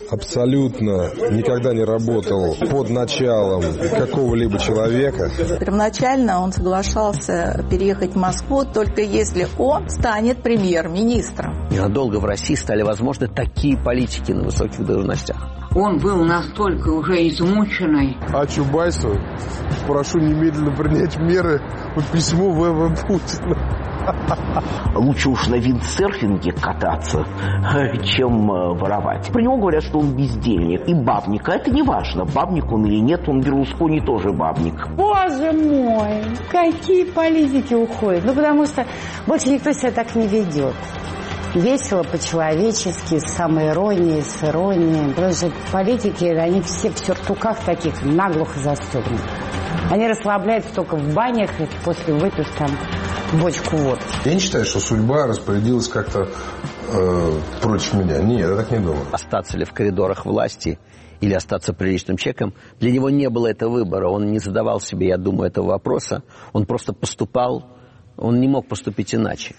абсолютно никогда не работал под началом какого-либо человека. Первоначально он соглашался переехать в Москву только если он станет премьер-министром. Ненадолго в России стали возможны такие политики на высоких должностях. Он был настолько уже измученный. А Чубайсу прошу немедленно принять меры по письму В.В. Путина. Лучше уж на виндсерфинге кататься, чем воровать. Про него говорят, что он бездельник и бабник. А это не важно, бабник он или нет, он Берлускони тоже бабник. Боже мой, какие политики уходят. Потому что больше никто себя так не ведет. Весело, по-человечески, с самоиронией, с иронией. Потому что политики, они все в сюртуках таких, наглухо застегнуты. Они расслабляются только в банях и после выпив там бочку водки. Я не считаю, что судьба распорядилась как-то против меня. Нет, я так не думаю. Остаться ли в коридорах власти или остаться приличным человеком, для него не было этого выбора. Он не задавал себе, я думаю, этого вопроса. Он просто поступал, он не мог поступить иначе.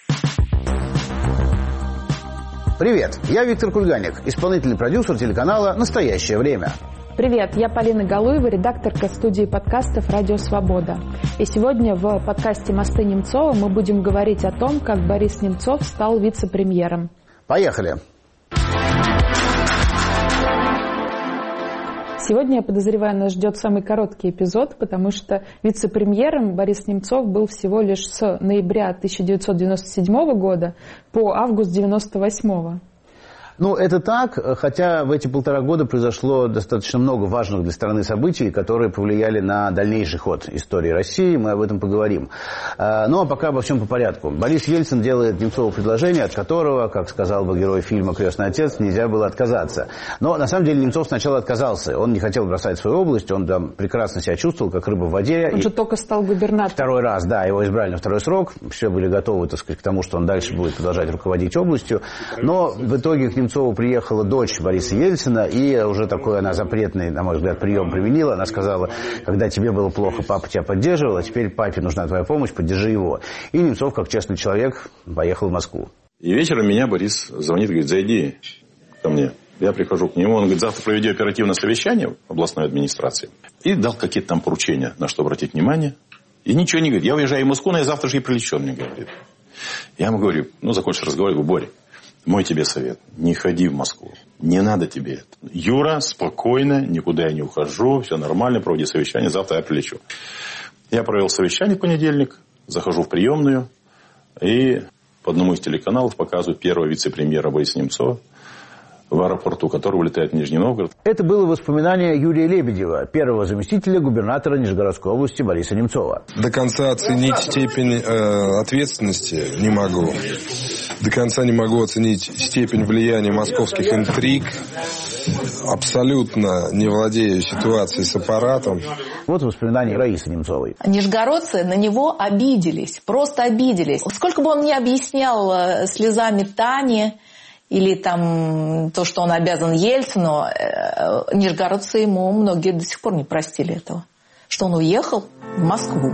Привет, я Виктор Кульганик, исполнительный продюсер телеканала «Настоящее время». Привет, я Полина Галуева, редакторка студии подкастов «Радио Свобода». И сегодня в подкасте «Мосты Немцова» мы будем говорить о том, как Борис Немцов стал вице-премьером. Поехали! Сегодня, я подозреваю, нас ждет самый короткий эпизод, потому что вице-премьером Борис Немцов был всего лишь с ноября 1997 года по август 1998. Ну, это так, хотя в эти 1,5 года произошло достаточно много важных для страны событий, которые повлияли на дальнейший ход истории России, мы об этом поговорим. Ну, а пока обо всем по порядку. Борис Ельцин делает Немцову предложение, от которого, как сказал бы герой фильма «Крестный отец», нельзя было отказаться. Но, на самом деле, Немцов сначала отказался. Он не хотел бросать свою область, он там прекрасно себя чувствовал, как рыба в воде. Он же только стал губернатором. Второй раз, да, его избрали на второй срок. Все были готовы, так сказать, к тому, что он дальше будет продолжать руководить областью. Но в итоге к Немцову приехала дочь Бориса Ельцина, и уже такой она запретный, на мой взгляд, прием применила. Она сказала, когда тебе было плохо, папа тебя поддерживал, а теперь папе нужна твоя помощь, поддержи его. И Немцов, как честный человек, поехал в Москву. И вечером меня Борис звонит, говорит, зайди ко мне. Я прихожу к нему, он говорит, завтра проведи оперативное совещание в областной администрации. И дал какие-то там поручения, на что обратить внимание. И ничего не говорит. Я уезжаю в Москву, но я завтра же и прилечу, мне говорит. Я ему говорю, закончишь разговор, говорю, Боря, мой тебе совет, не ходи в Москву, не надо тебе это. Юра, спокойно, никуда я не ухожу, все нормально, проводи совещание, завтра я прилечу. Я провел совещание в понедельник, захожу в приемную, и по одному из телеканалов показывают первого вице-премьера Бориса Немцова в аэропорту, который улетает в Нижний Новгород. Это было воспоминание Юрия Лебедева, первого заместителя губернатора Нижегородской области Бориса Немцова. До конца оценить степень ответственности не могу. До конца не могу оценить степень влияния московских интриг. Абсолютно не владею ситуацией с аппаратом. Вот воспоминания Раисы Немцовой. Нижегородцы на него обиделись, просто обиделись. Сколько бы он ни объяснял слезами Тани, или там то, что он обязан Ельцину, нижегородцы ему многие до сих пор не простили этого. Что он уехал в Москву.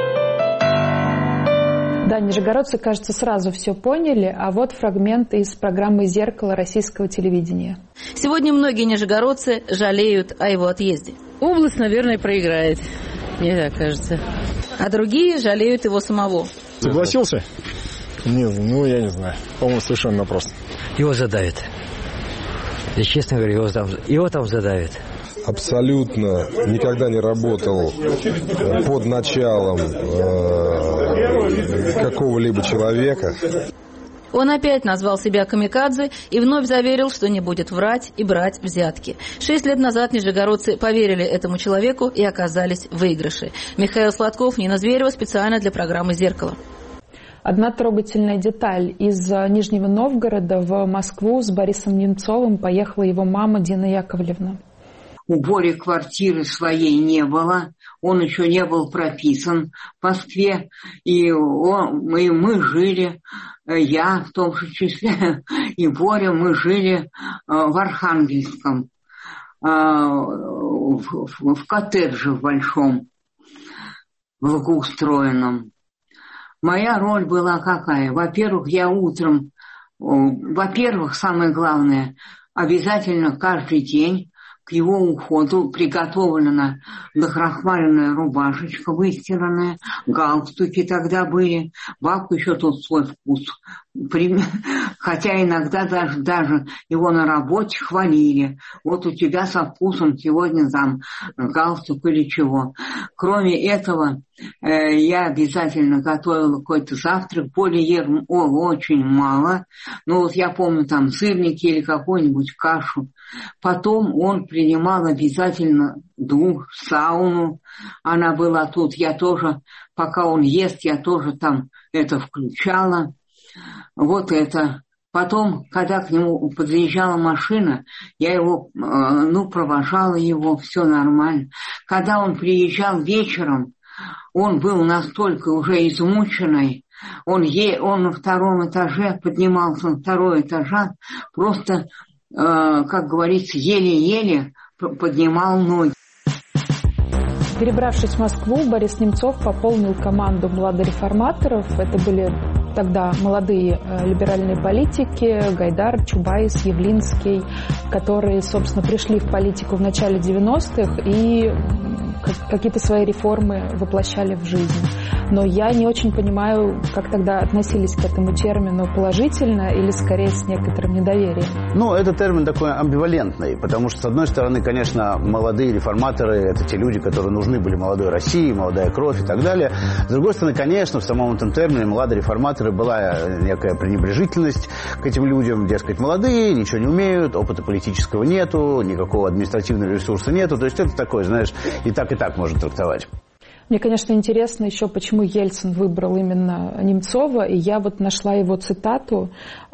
Да, нижегородцы, кажется, сразу все поняли, а вот фрагмент из программы «Зеркало» российского телевидения. Сегодня многие нижегородцы жалеют о его отъезде. Область, наверное, проиграет, мне так кажется. А другие жалеют его самого. Согласился? Я не знаю. По-моему, совершенно напросто. Его задавят. Я честно говорю, его там задавят. Абсолютно никогда не работал под началом какого-либо человека. Он опять назвал себя камикадзе и вновь заверил, что не будет врать и брать взятки. 6 лет назад нижегородцы поверили этому человеку и оказались в выигрыше. Михаил Сладков, Нина Зверева, специально для программы «Зеркало». Одна трогательная деталь. Из Нижнего Новгорода в Москву с Борисом Немцовым поехала его мама Дина Яковлевна. У Бори квартиры своей не было, он еще не был прописан в Москве, и мы жили, я в том же числе, и Боря, мы жили в Архангельском, в коттедже в большом, благоустроенном. Моя роль была какая? Во-первых, я утром, самое главное, обязательно каждый день к его уходу приготовлена накрахмаленная рубашечка выстиранная, галстуки тогда были, бабка еще тут свой вкус. Хотя иногда даже его на работе хвалили. Вот у тебя со вкусом сегодня там галстук или чего. Кроме этого, я обязательно готовила какой-то завтрак, более ем очень мало. Ну вот я помню там сырники или какую-нибудь кашу. Потом он принимал обязательно душ, сауну. Она была тут, я тоже, пока он ест, я тоже там это включала. Вот это. Потом, когда к нему подъезжала машина, я его, провожала его, все нормально. Когда он приезжал вечером, он был настолько уже измученный, он на втором этаже, поднимался на второй этаж, просто, как говорится, еле-еле поднимал ноги. Перебравшись в Москву, Борис Немцов пополнил команду младореформаторов. Это были тогда молодые либеральные политики Гайдар, Чубайс, Явлинский, которые, собственно, пришли в политику в начале 90-х и какие-то свои реформы воплощали в жизнь. Но я не очень понимаю, как тогда относились к этому термину, положительно или скорее с некоторым недоверием. Ну, этот термин такой амбивалентный, потому что, с одной стороны, конечно, молодые реформаторы – это те люди, которые нужны были молодой России, молодая кровь и так далее. С другой стороны, конечно, в самом этом термине молодые реформаторы была некая пренебрежительность к этим людям, дескать, молодые, ничего не умеют, опыта политического нету, никакого административного ресурса нету. То есть это такое, знаешь, и так можно трактовать. Мне, конечно, интересно еще, почему Ельцин выбрал именно Немцова, и я вот нашла его цитату.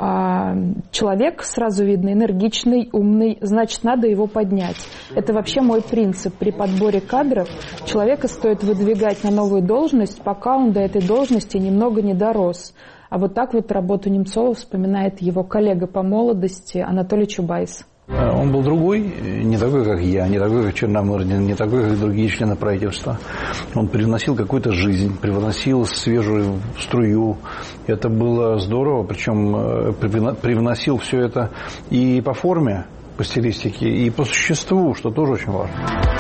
«Человек, сразу видно, энергичный, умный, значит, надо его поднять. Это вообще мой принцип. При подборе кадров человека стоит выдвигать на новую должность, пока он до этой должности немного не дорос». А вот так вот работу Немцова вспоминает его коллега по молодости Анатолий Чубайс. Он был другой, не такой, как я, не такой, как Черномырдин, не такой, как другие члены правительства. Он привносил какую-то жизнь, привносил свежую струю. Это было здорово, причем привносил все это и по форме, по стилистике, и по существу, что тоже очень важно.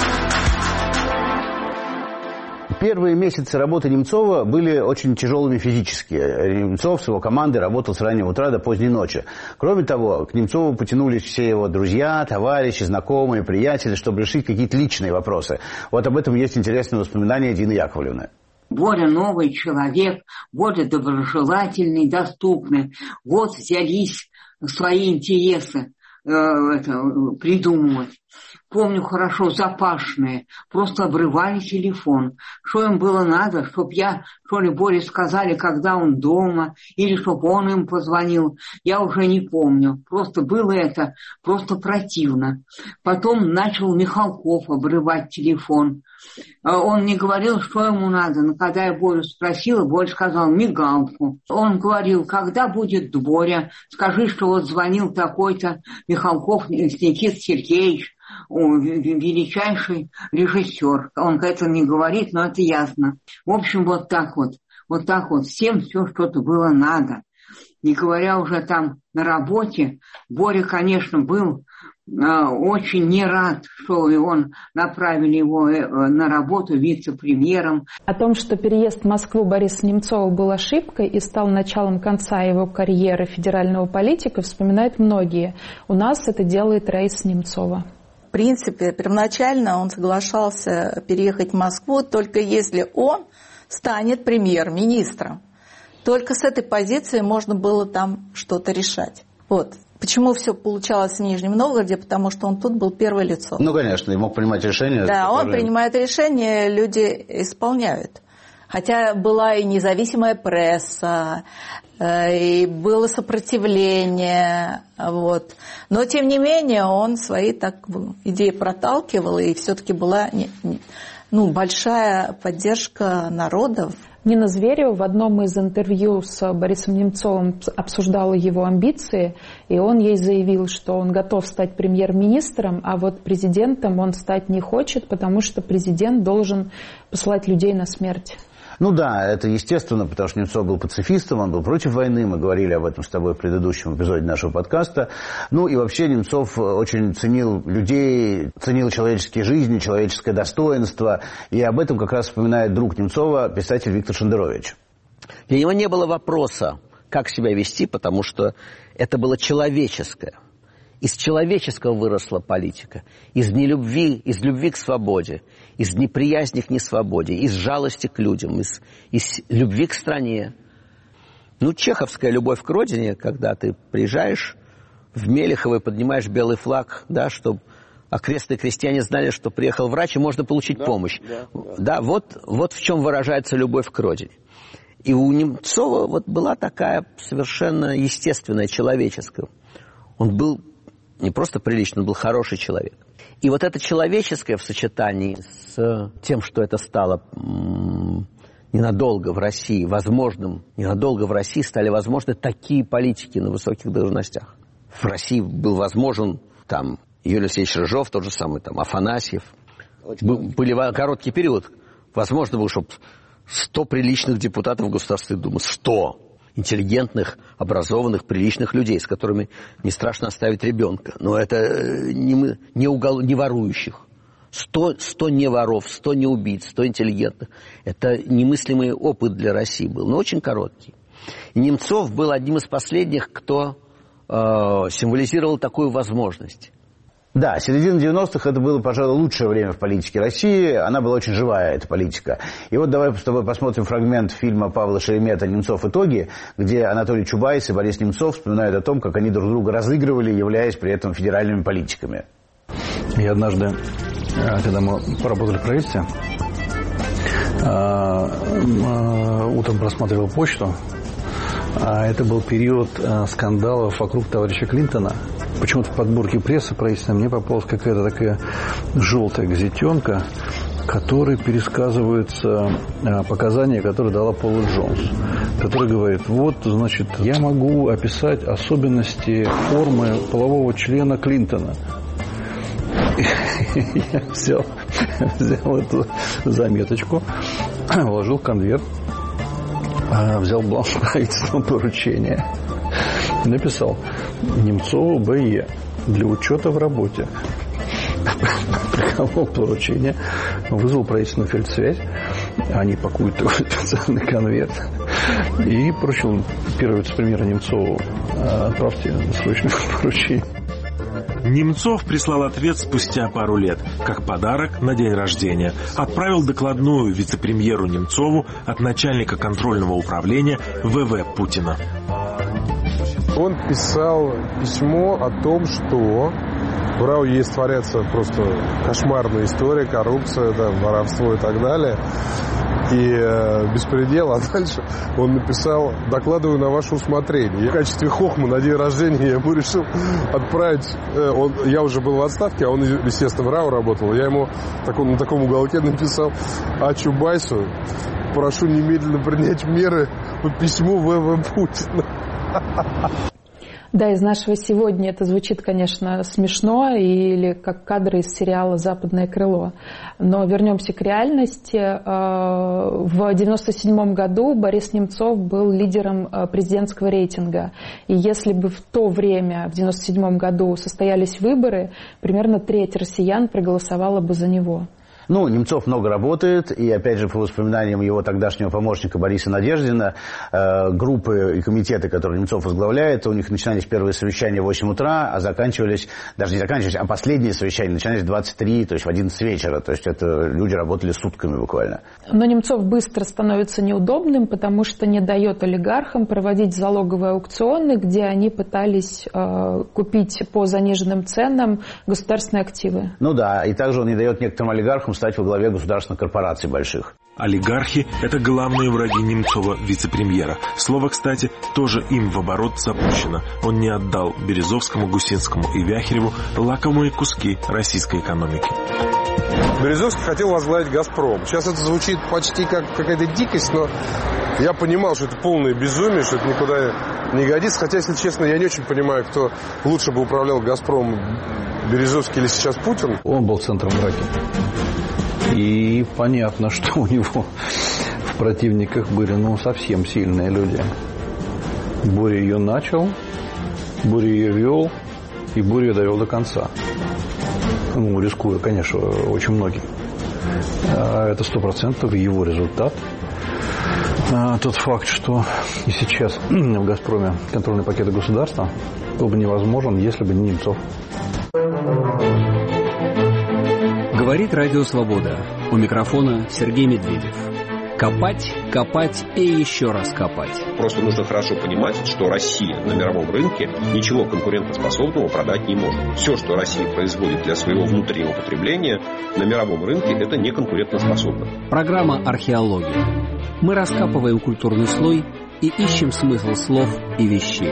Первые месяцы работы Немцова были очень тяжелыми физически. Немцов с его командой работал с раннего утра до поздней ночи. Кроме того, к Немцову потянулись все его друзья, товарищи, знакомые, приятели, чтобы решить какие-то личные вопросы. Вот об этом есть интересные воспоминания Дины Яковлевны. Более новый человек, более доброжелательный, доступный. Вот взялись свои интересы придумывать. Помню хорошо, запашные, просто обрывали телефон. Что им было надо, чтоб я, что ли, Боре сказали, когда он дома, или чтоб он им позвонил, я уже не помню. Просто было это просто противно. Потом начал Михалков обрывать телефон. Он не говорил, что ему надо, но когда я Борю спросила, Боря сказал мигалку. Он говорил, когда будет Боря, скажи, что вот звонил такой-то Михалков Никита Сергеевич, величайший режиссер. Он это не говорит, но это ясно. В общем, вот так вот. Всем все что-то было надо. Не говоря уже там на работе, Боря, конечно, был очень не рад, что он направили его на работу вице-премьером. О том, что переезд в Москву Бориса Немцова был ошибкой и стал началом конца его карьеры федерального политика, вспоминают многие. У нас это делает Раиса Немцова. В принципе, первоначально он соглашался переехать в Москву только если он станет премьер-министром. Только с этой позиции можно было там что-то решать. Вот. Почему все получалось в Нижнем Новгороде? Потому что он тут был первое лицо. Ну, конечно, и мог принимать решения. Да, он принимает решения, люди исполняют. Хотя была и независимая пресса, и было сопротивление. Вот. Но, тем не менее, он свои идеи проталкивал, и все-таки была большая поддержка народа. Нина Зверева в одном из интервью с Борисом Немцовым обсуждала его амбиции, и он ей заявил, что он готов стать премьер-министром, а вот президентом он стать не хочет, потому что президент должен посылать людей на смерть. Ну да, это естественно, потому что Немцов был пацифистом, он был против войны, мы говорили об этом с тобой в предыдущем эпизоде нашего подкаста. Ну и вообще Немцов очень ценил людей, ценил человеческие жизни, человеческое достоинство, и об этом как раз вспоминает друг Немцова, писатель Виктор Шендерович. Для него не было вопроса, как себя вести, потому что это было человеческое. Из человеческого выросла политика, из любви к свободе, из неприязни к несвободе, из жалости к людям, из любви к стране. Ну, чеховская любовь к родине, когда ты приезжаешь в Мелехово и поднимаешь белый флаг, да, чтобы окрестные крестьяне знали, что приехал врач и можно получить помощь. Да, вот в чем выражается любовь к родине. И у Немцова вот была такая совершенно естественная, человеческая. Он был не просто приличный, он был хороший человек. И вот это человеческое в сочетании с тем, что это стало ненадолго в России, ненадолго в России стали возможны такие политики на высоких должностях. В России был возможен там Юрий Алексеевич Рыжов, тот же самый там Афанасьев. Были короткий период. Возможно было, чтобы 100 приличных депутатов Государственной Думы. 100 интеллигентных, образованных, приличных людей, с которыми не страшно оставить ребенка. Но это не ворующих. 100 не воров, 100 не убийц, 100 интеллигентных. Это немыслимый опыт для России был, но очень короткий. И Немцов был одним из последних, кто символизировал такую возможность. Да, середина 90-х это было, пожалуй, лучшее время в политике России. Она была очень живая, эта политика. И вот давай с тобой посмотрим фрагмент фильма Павла Шеремета «Немцов. Итоги», где Анатолий Чубайс и Борис Немцов вспоминают о том, как они друг друга разыгрывали, являясь при этом федеральными политиками. Я однажды, когда мы поработали в правительстве, утром просматривал почту. Это был период скандалов вокруг товарища Клинтона. Почему-то в подборке прессы правительственной мне попалась какая-то такая желтая газетенка, в которой пересказываются показания, которые дала Пола Джонс, который говорит: вот, значит, я могу описать особенности формы полового члена Клинтона. Я взял эту заметочку, вложил в конверт, взял бланк правительственного поручения и написал: Немцову Б.Е. для учета в работе. Приколол поручение, вызвал правительственную фельдсвязь, они пакуют такой специальный конверт и поручил первого вице-премьера Немцову: отправьте срочное поручение. Немцов прислал ответ спустя пару лет, как подарок на день рождения. Отправил докладную вице-премьеру Немцову от начальника контрольного управления В.В. Путина. Он писал письмо о том, что в РАО есть творятся просто кошмарная история, коррупция, да, воровство и так далее. И беспредел, а дальше он написал: докладываю на ваше усмотрение. И в качестве хохмы на день рождения я ему решил отправить. Я уже был в отставке, а он, естественно, в РАО работал. Я ему на таком уголке написал: а Чубайсу прошу немедленно принять меры по письму В.В. Путина. Да, из нашего сегодня это звучит, конечно, смешно или как кадры из сериала «Западное крыло». Но вернемся к реальности. В 1997 году Борис Немцов был лидером президентского рейтинга. И если бы в то время, в 1997 году, состоялись выборы, примерно треть россиян проголосовала бы за него. Ну, Немцов много работает, и, опять же, по воспоминаниям его тогдашнего помощника Бориса Надеждина, группы и комитеты, которые Немцов возглавляет, у них начинались первые совещания в 8 утра, а заканчивались, даже не заканчивались, а последние совещания начинались в 23, то есть в 11 вечера. То есть это люди работали сутками буквально. Но Немцов быстро становится неудобным, потому что не дает олигархам проводить залоговые аукционы, где они пытались купить по заниженным ценам государственные активы. Ну да, и также он не дает некоторым олигархам стать во главе государственных корпораций больших. Олигархи – это главные враги Немцова, вице-премьера. Слово, кстати, тоже им в оборот запущено. Он не отдал Березовскому, Гусинскому и Вяхереву лакомые куски российской экономики. Березовский хотел возглавить «Газпром». Сейчас это звучит почти как какая-то дикость, но я понимал, что это полное безумие, что это никуда не годится. Хотя, если честно, я не очень понимаю, кто лучше бы управлял «Газпромом», Березовский или сейчас Путин. Он был центром драки. И понятно, что у него в в противниках были, совсем сильные люди. Боря ее начал, Боря ее вел, и Боря ее довел до конца. Рискуя, конечно, очень многим. Это 100% его результат. Тот факт, что и сейчас в «Газпроме» контрольный пакет государства был бы невозможен, если бы не Немцов. Говорит Радио Свобода. У микрофона Сергей Медведев. Копать, копать и еще раз копать. Просто нужно хорошо понимать, что Россия на мировом рынке ничего конкурентоспособного продать не может. Все, что Россия производит для своего внутреннего потребления, на мировом рынке это не конкурентоспособно. Программа «Археология». Мы раскапываем культурный слой и ищем смысл слов и вещей.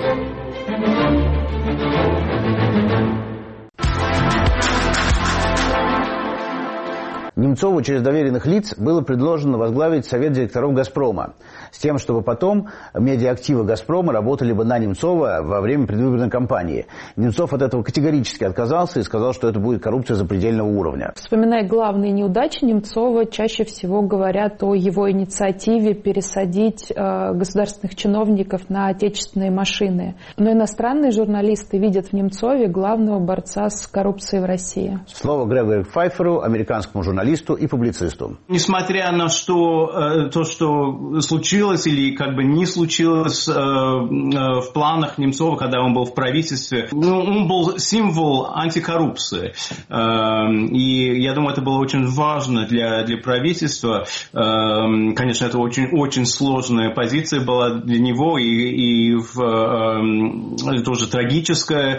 Немцову через доверенных лиц было предложено возглавить совет директоров «Газпрома», с тем, чтобы потом медиаактивы «Газпрома» работали бы на Немцова во время предвыборной кампании. Немцов от этого категорически отказался и сказал, что это будет коррупция запредельного уровня. Вспоминая главные неудачи Немцова, чаще всего говорят о его инициативе пересадить государственных чиновников на отечественные машины. Но иностранные журналисты видят в Немцове главного борца с коррупцией в России. Слово Грегору Пфайферу, американскому журналисту и публицисту. Несмотря на то, что случилось или как бы не случилось в планах Немцова, когда он был в правительстве, он был символ антикоррупции. И я думаю, это было очень важно для правительства. Конечно, это очень сложная позиция была для него и тоже трагическая.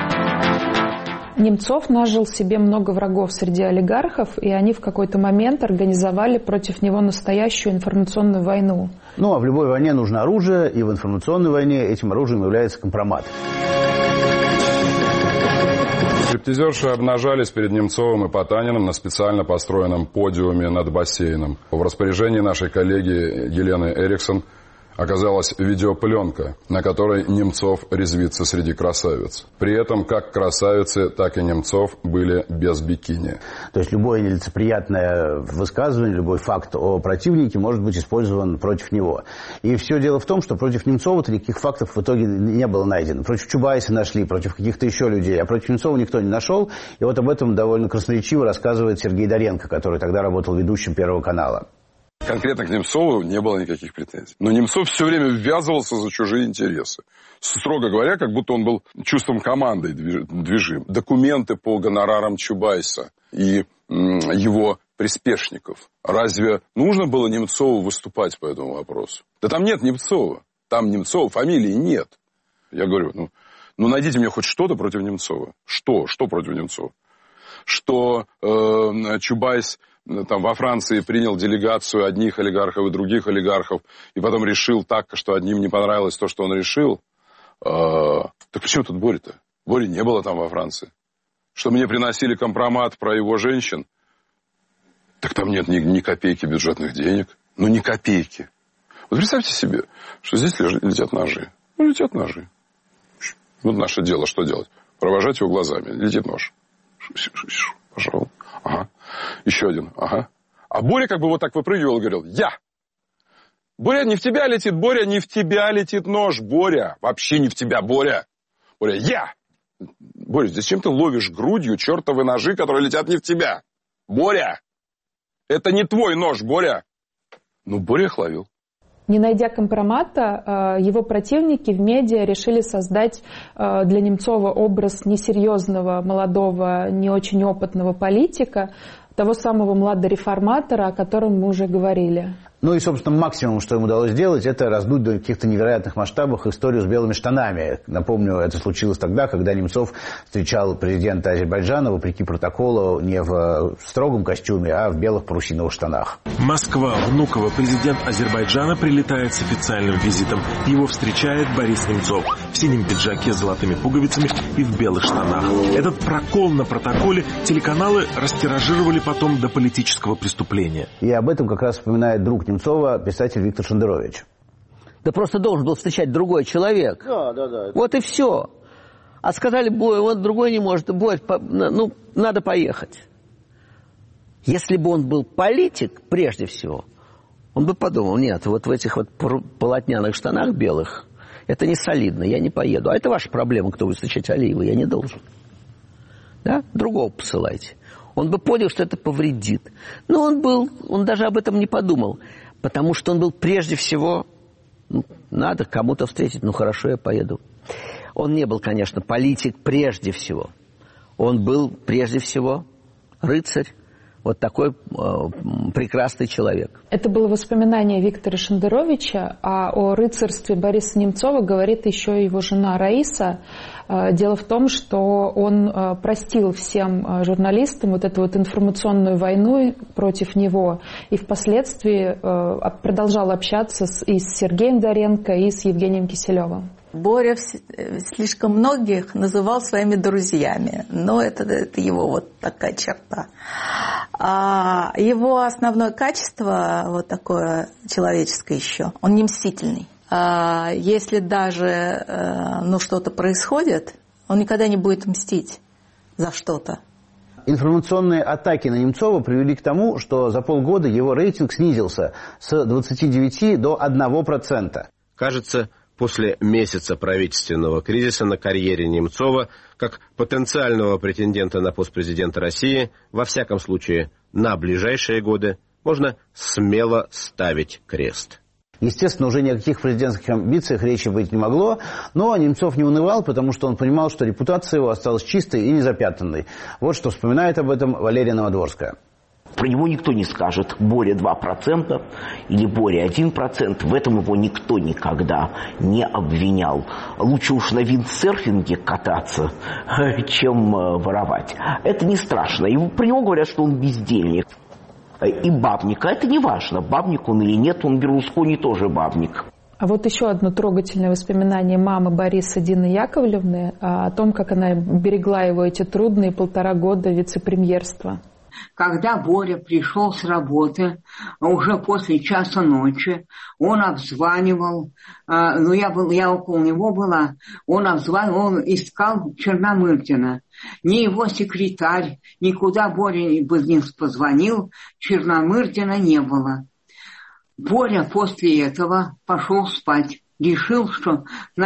Немцов нажил себе много врагов среди олигархов, и они в какой-то момент организовали против него настоящую информационную войну. А в любой войне нужно оружие, и в информационной войне этим оружием является компромат. Стриптизерши обнажались перед Немцовым и Потаниным на специально построенном подиуме над бассейном. В распоряжении нашей коллеги Елены Эриксон оказалась видеопленка, на которой Немцов резвится среди красавиц. При этом как красавицы, так и Немцов были без бикини. То есть любое нелицеприятное высказывание, любой факт о противнике может быть использован против него. И все дело в том, что против Немцова никаких фактов в итоге не было найдено. Против Чубайса нашли, против каких-то еще людей, а против Немцова никто не нашел. И вот об этом довольно красноречиво рассказывает Сергей Доренко, который тогда работал ведущим Первого канала. Конкретно к Немцову не было никаких претензий. Но Немцов все время ввязывался за чужие интересы. Строго говоря, как будто он был чувством команды движим. Документы по гонорарам Чубайса и его приспешников. Разве нужно было Немцову выступать по этому вопросу? Да там нет Немцова. Там Немцова фамилии нет. Я говорю, найдите мне хоть что-то против Немцова. Что против Немцова? Что Чубайс там во Франции принял делегацию одних олигархов и других олигархов, и потом решил так, что одним не понравилось то, что он решил. Так почему тут Боря-то? Бори не было там во Франции. Что мне приносили компромат про его женщин? Так там нет ни копейки бюджетных денег. Ни копейки. Вот представьте себе, что здесь летят ножи. Летят ножи. Наше дело, что делать? Провожать его глазами. Летит нож. Пошел. Ага. Еще один. Ага. А Боря как бы вот так выпрыгивал и говорил: я! Боря, не в тебя летит, Боря, не в тебя летит нож, Боря. Вообще не в тебя, Боря. Боря, я! Боря, зачем ты ловишь грудью чертовы ножи, которые летят не в тебя? Боря! Это не твой нож, Боря. Боря их ловил. Не найдя компромата, его противники в медиа решили создать для Немцова образ несерьезного, молодого, не очень опытного политика, того самого младореформатора, о котором мы уже говорили. И, собственно, максимум, что им удалось сделать, это раздуть до каких-то невероятных масштабов историю с белыми штанами. Напомню, это случилось тогда, когда Немцов встречал президента Азербайджана, вопреки протоколу, не в строгом костюме, а в белых парусиновых штанах. Москва, Внуково. Президент Азербайджана прилетает с официальным визитом. Его встречает Борис Немцов в синем пиджаке с золотыми пуговицами и в белых штанах. Этот прокол на протоколе телеканалы растиражировали потом до политического преступления. И об этом как раз вспоминает друг Немцова, писатель Виктор Шендерович. Да просто должен был встречать другой человек. Да. Вот и все. А сказали: Боря, вот другой не может. Боря, надо поехать. Если бы он был политик, прежде всего, Он бы подумал, нет, вот в этих вот полотняных штанах белых это не солидно, я не поеду. А это ваша проблема, кто будет встречать Алиева, я не должен. Да? Другого посылайте. Он бы понял, что это повредит. Но он даже об этом не подумал, потому что он был прежде всего, надо кому-то встретить, хорошо, я поеду. Он не был, конечно, политик прежде всего. Он был прежде всего рыцарь, вот такой прекрасный человек. Это было воспоминание Виктора Шендеровича, а о рыцарстве Бориса Немцова говорит еще его жена Раиса. Дело в том, что он простил всем журналистам вот эту вот информационную войну против него и впоследствии продолжал общаться и с Сергеем Доренко, и с Евгением Киселевым. Боря слишком многих называл своими друзьями, но это его вот такая черта. А его основное качество, вот такое человеческое еще, он не мстительный. Если даже что-то происходит, он никогда не будет мстить за что-то. Информационные атаки на Немцова привели к тому, что за полгода его рейтинг снизился с 29 до 1%. Кажется, после месяца правительственного кризиса на карьере Немцова, как потенциального претендента на пост президента России, во всяком случае, на ближайшие годы, можно смело ставить крест. Естественно, уже ни о каких президентских амбициях речи быть не могло, но Немцов не унывал, потому что он понимал, что репутация его осталась чистой и незапятнанной. Вот что вспоминает об этом Валерия Новодворская. Про него никто не скажет Боря 2% или Боря 1%. В этом его никто никогда не обвинял. Лучше уж на виндсерфинге кататься, чем воровать. Это не страшно. И про него говорят, что он бездельник. И бабник. А это не важно, бабник он или нет. Он Берлускони тоже бабник. А вот еще одно трогательное воспоминание мамы Бориса Дины Яковлевны о том, как она берегла его эти трудные 1,5 года вице-премьерства. Когда Боря пришел с работы, уже после часа ночи, он обзванивал, я около него была, он обзванивал, он искал Черномырдина. Ни его секретарь, никуда Боря не позвонил, Черномырдина не было. Боря после этого пошел спать, решил, что,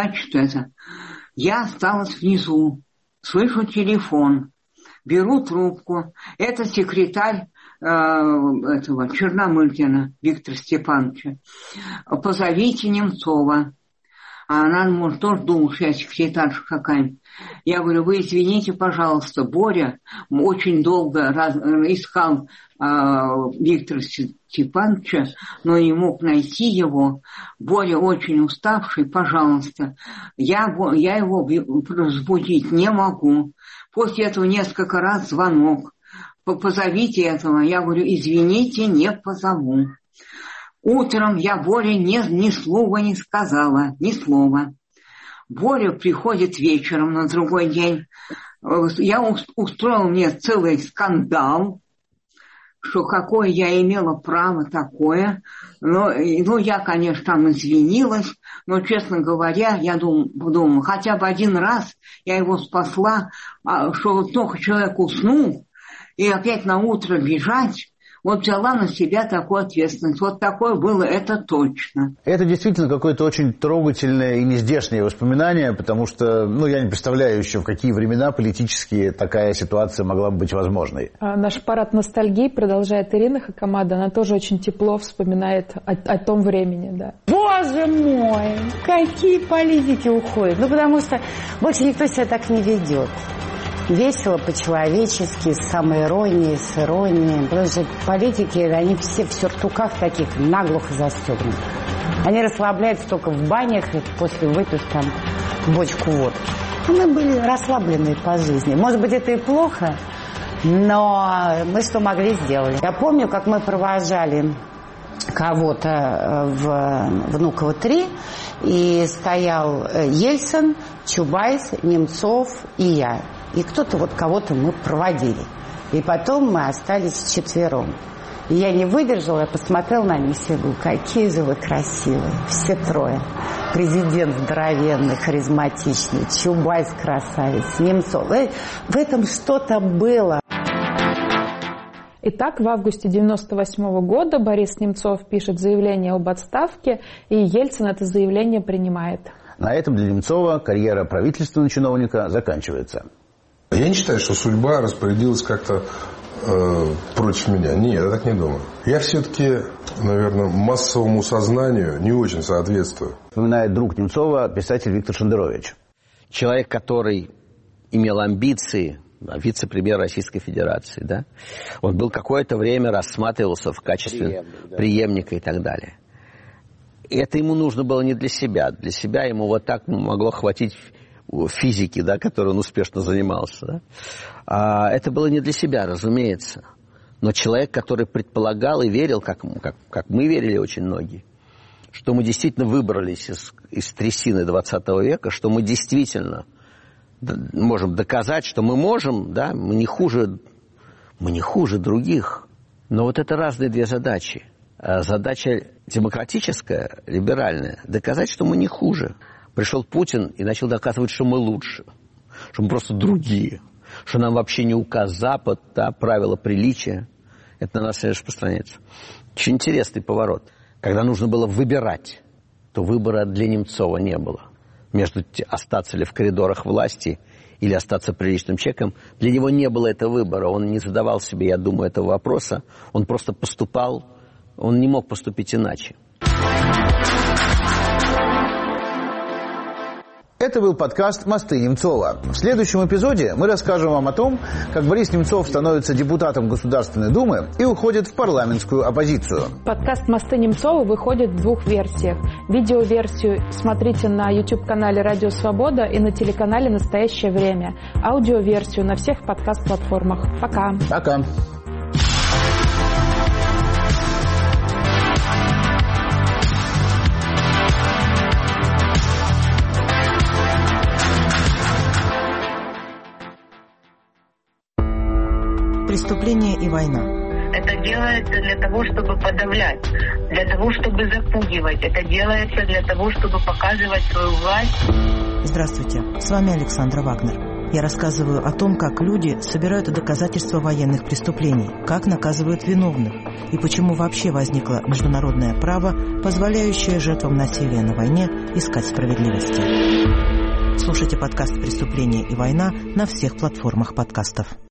я осталась внизу, слышу телефон. Беру трубку. Это секретарь этого Черномырдина Виктора Степановича. Позовите Немцова. А она, может, тоже думала, что я секретарша какая-нибудь. Я говорю, вы извините, пожалуйста, Боря очень долго искал Виктора Степановича, но не мог найти его. Боря очень уставший, пожалуйста. Я его разбудить не могу. После этого несколько раз звонок. Позовите этого. Я говорю, извините, не позову. Утром я Боре ни слова не сказала, ни слова. Боря приходит вечером на другой день. Я устроил мне целый скандал, что какое я имела право такое. Но я, конечно, там извинилась, но, честно говоря, я думала, хотя бы один раз я его спасла, что только человек уснул, и опять на утро бежать. Вот взяла на себя такую ответственность. Вот такое было, это точно. Это действительно какое-то очень трогательное и нездешнее воспоминание, потому что, я не представляю еще, в какие времена политические такая ситуация могла бы быть возможной. Наш парад ностальгии продолжает Ирина Хакамада. Она тоже очень тепло вспоминает о том времени, да. Боже мой, какие политики уходят. Потому что больше никто себя так не ведет. Весело, по-человечески, с самоиронией, с иронией. Потому что политики, они все в сюртуках таких наглухо застегнуты. Они расслабляются только в банях после выпив там бочку водки. А мы были расслаблены по жизни. Может быть, это и плохо, но мы что могли, сделали. Я помню, как мы провожали кого-то в Внуково 3, и стоял Ельцин, Чубайс, Немцов и я. И кого-то мы проводили. И потом мы остались вчетвером. И я не выдержала, я посмотрела на них все, говорю, какие же вы красивые, все трое. Президент здоровенный, харизматичный, Чубайс красавец, Немцов. В этом что-то было. Итак, в августе 1998 года Борис Немцов пишет заявление об отставке, и Ельцин это заявление принимает. На этом для Немцова карьера правительственного чиновника заканчивается. Я не считаю, что судьба распорядилась как-то против меня. Нет, я так не думаю. Я все-таки, наверное, массовому сознанию не очень соответствую. Вспоминает друг Немцова, писатель Виктор Шендерович. Человек, который имел амбиции, вице-премьер Российской Федерации, да? Он был какое-то время рассматривался в качестве преемника и так далее. И это ему нужно было не для себя. Для себя ему вот так могло хватить физики, да, которой он успешно занимался. Да? Это было не для себя, разумеется. Но человек, который предполагал и верил, как мы верили очень многие, что мы действительно выбрались из трясины 20 века, что мы действительно можем доказать, что мы можем, да, мы не хуже других. Но вот это разные две задачи. Задача демократическая, либеральная, доказать, что мы не хуже. Пришел Путин и начал доказывать, что мы лучше, что мы просто другие, что нам вообще не указ Запад, да, правила приличия. Это на нас и распространяется. Очень интересный поворот. Когда нужно было выбирать, то выбора для Немцова не было. Между остаться ли в коридорах власти или остаться приличным человеком, для него не было этого выбора. Он не задавал себе, я думаю, этого вопроса. Он просто поступал, он не мог поступить иначе. Это был подкаст «Мосты Немцова». В следующем эпизоде мы расскажем вам о том, как Борис Немцов становится депутатом Государственной Думы и уходит в парламентскую оппозицию. Подкаст «Мосты Немцова» выходит в двух версиях. Видеоверсию смотрите на YouTube-канале «Радио Свобода» и на телеканале «Настоящее время». Аудиоверсию на всех подкаст-платформах. Пока. Пока. Преступление и война. Это делается для того, чтобы подавлять, для того, чтобы запугивать. Это делается для того, чтобы показывать свою власть. Здравствуйте, с вами Александра Вагнер. Я рассказываю о том, как люди собирают доказательства военных преступлений, как наказывают виновных и почему вообще возникло международное право, позволяющее жертвам насилия на войне искать справедливости. Слушайте подкаст «Преступление и война» на всех платформах подкастов.